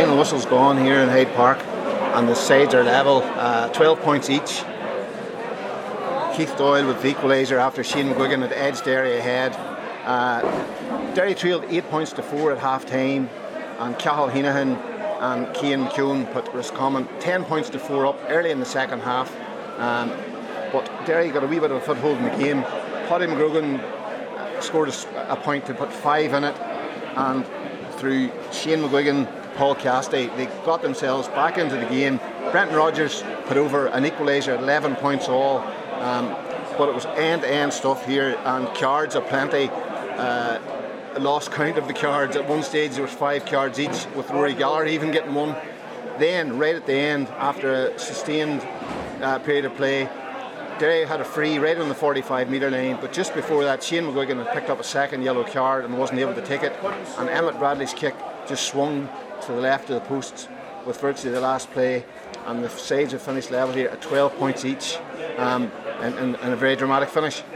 final whistle's gone here in Hyde Park, and the sides are level, 12 points each. Keith Doyle with the equaliser after Shane McGuigan had edged Derry ahead. Derry trailed 8 points to 4 at half time, and Cathal Heenahan and Cian McKeown put Roscommon 10 points to 4 up early in the second half. But Derry got a wee bit of a foothold in the game. Paddy McGuigan scored a point to put 5 in it, and through Shane McGuigan, Paul Cassidy, they got themselves back into the game. Brenton Rodgers put over an equaliser at 11 points all, but it was end-to-end stuff here, and cards aplenty. Lost count of the cards. At one stage there was 5 cards each, with Rory Gallagher even getting one. Then right at the end, after a sustained period of play, Derry had a free right on the 45-metre line, but just before that Shane McGuigan had picked up a second yellow card and wasn't able to take it, and Emmett Bradley's kick just swung to the left of the posts with virtually the last play, and the sides have finished level here at 12 points each, in a very dramatic finish.